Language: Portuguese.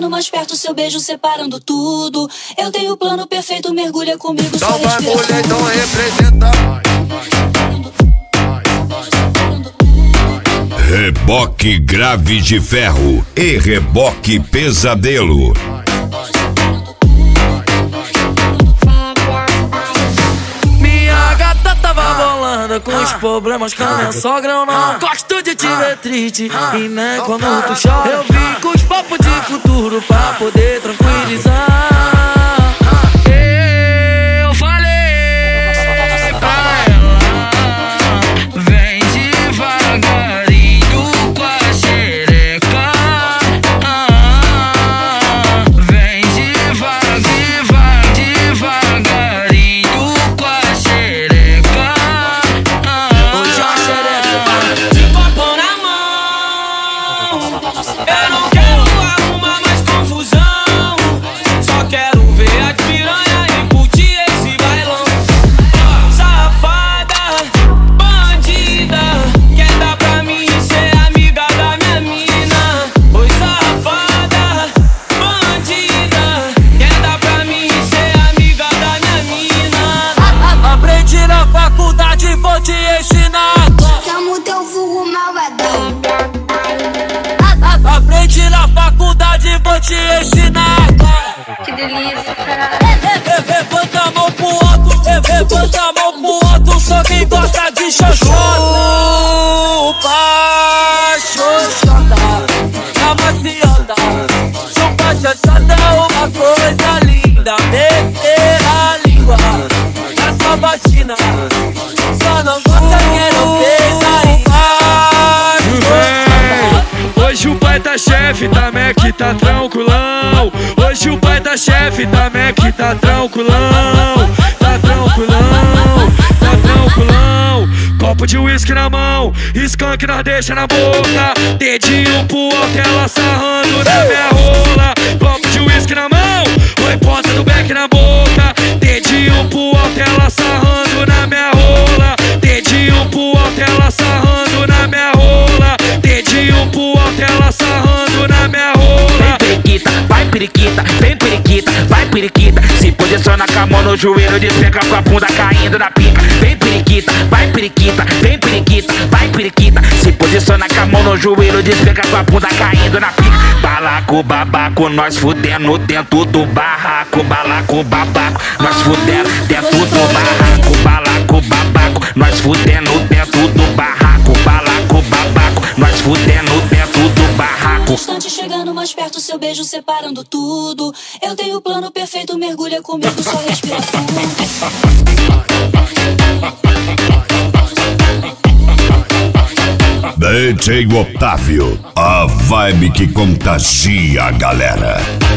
chegando mais perto, seu beijo separando tudo. Eu tenho o plano perfeito, mergulha comigo, só então vai respira mulher, fundo. então representa. Reboque Grave de Ferro e Reboque Pesadelo. Minha gata tava bolando com os problemas com a minha sogra. Eu não gosto de te ver triste e nem quando tu chora. Eu vim com os papos de futuro pra poder tranquilizar. Eu falei pra ela, vem devagarinho com a xereca. Vem devagarinho com a xereca. Hoje a xereca de copo na mão. Eu não quero arrumar mais confusão, só quero ver as piranha e curtir esse bailão. Safada, bandida, quer dar pra mim ser amiga da minha mina. Oi safada, bandida, quer dar pra mim ser amiga da minha mina. Aprendi na faculdade, vou te ensinar. Chama o teu vulgo malvadão. Aprendi na faculdade, vou te ensinar. Que delícia, cara. Levanta a mão pro alto, levanta a mão pro alto. Só quem gosta de xoxota. Xoxota, na maciota. Chupa xoxota é uma coisa linda. Meter a língua na sua vagina. Só não gosta que não fez ainda. Hoje o pai tá chefe, tá Mac, tá tranquilão. Hoje o pai tá chefe, tá Mac, tá tranquilão. Tá tranquilão, tá tranquilão. Copo de uísque na mão, skunk nós deixa na boca. Dedinho pro alto, ela sarrando na minha rola. Copo de uísque na mão, oi ponta do beck na boca. Dedinho pro alto, ela sarrando na minha rola. Dedinho pro alto, ela sarrando na minha rola. Dedinho pro alto, ela sarrando na minha rola. Vem periquita, vai periquita, vem periquita, vai periquita. Se posiciona com a mão no joelho, despenca com a bunda caindo na pica. Vem periquita, vai periquita, vem periquita, vai periquita. Se posiciona com a mão no joelho, despenca com a bunda caindo na pica. Balaco, babaco, nós fudendo dentro do barraco. Balaco, babaco, nós fudendo dentro do barraco. Balaco, babaco, nós fudendo dentro do barraco. Balaco, babaco, nós fudendo dentro do barraco. Instante chegando mais perto, seu beijo separando tudo. Eu tenho o plano perfeito, mergulha comigo, só respira fundo. DJ Otávio, a vibe que contagia a galera.